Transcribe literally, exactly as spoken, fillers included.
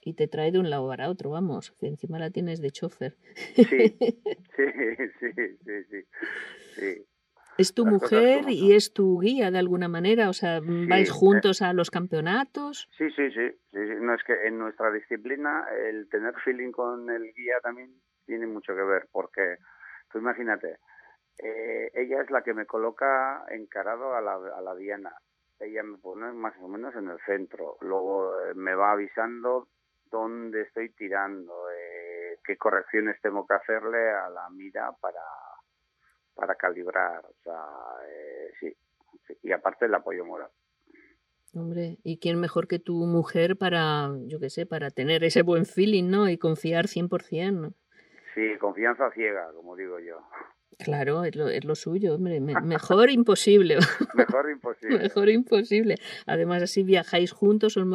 y te trae de un lado para otro, vamos, que encima la tienes de chofer. Sí, sí, sí, sí, sí, sí. ¿Es tu Las cosas mujer como y son. es tu guía de alguna manera? O sea, Sí, ¿vais eh, juntos a los campeonatos? sí, sí, sí, sí, sí. No es que en nuestra disciplina el tener feeling con el guía también tiene mucho que ver, porque tú imagínate, eh, ella es la que me coloca encarado a la, a la diana. Ella me pone más o menos en el centro. Luego eh, me va avisando dónde estoy tirando, eh, qué correcciones tengo que hacerle a la mira para, para calibrar. O sea, eh, sí, sí. Y aparte el apoyo moral. Hombre, ¿y quién mejor que tu mujer para, yo qué sé, para tener ese buen feeling, ¿no? Y confiar cien por ciento, ¿no? Sí, confianza ciega, como digo yo. Claro, es lo, es lo suyo, hombre. Me- mejor imposible. Mejor imposible. Mejor imposible. Además, así viajáis juntos, os